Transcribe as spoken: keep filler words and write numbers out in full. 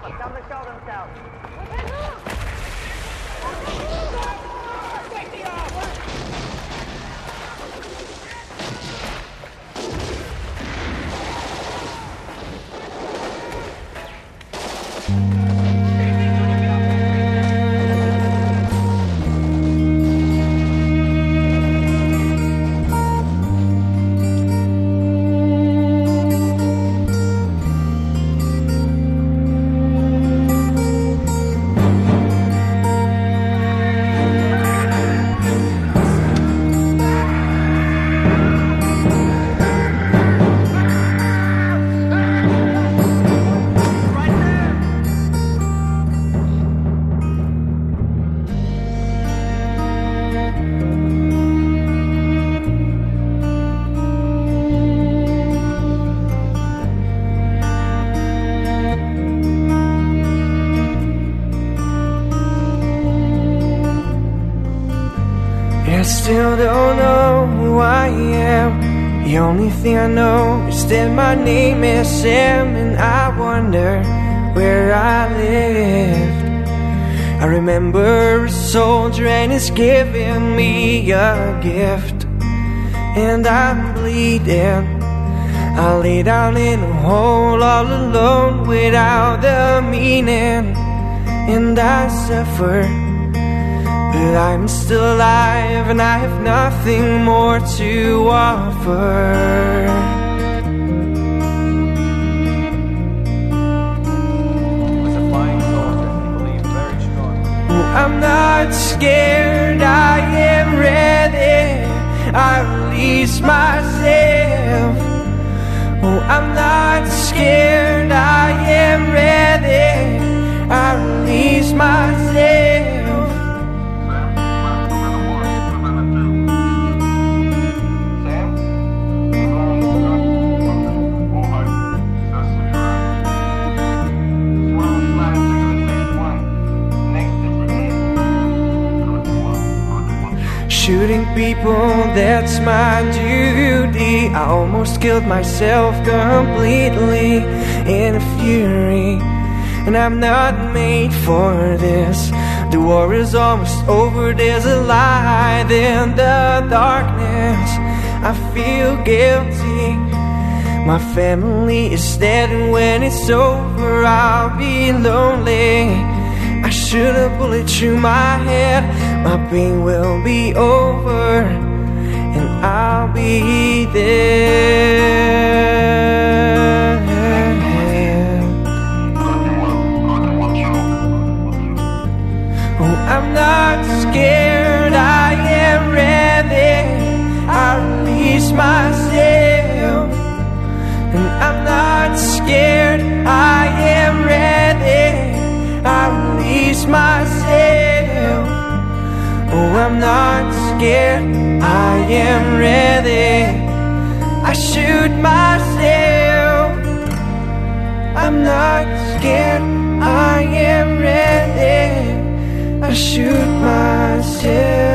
Come to show themselves. Take the offer! I still don't know who I am. The only thing I know is that my name is Sam, and I wonder where I lived. I remember a soldier and he's giving me a gift, and I'm bleeding. I lay down in a hole all alone without a meaning, and I suffer. But I'm still alive and I have nothing more to offer. Was a flying soldier, he believed very strong. Oh, I'm not scared, I am ready. I release myself. Oh, I'm not scared, I am ready. I release myself. Shooting people, that's my duty. I almost killed myself completely in a fury, and I'm not made for this. The war is almost over, there's a light in the darkness. I feel guilty. My family is dead, and when it's over I'll be lonely. I shoot a bullet through my head, my pain will be over, and I'll be there. Oh, I'm not scared, I am ready. I release myself. And I'm not scared, I am ready. I release myself. Oh, I'm not scared, I am ready. I shoot myself. I'm not scared, I am ready. I shoot myself.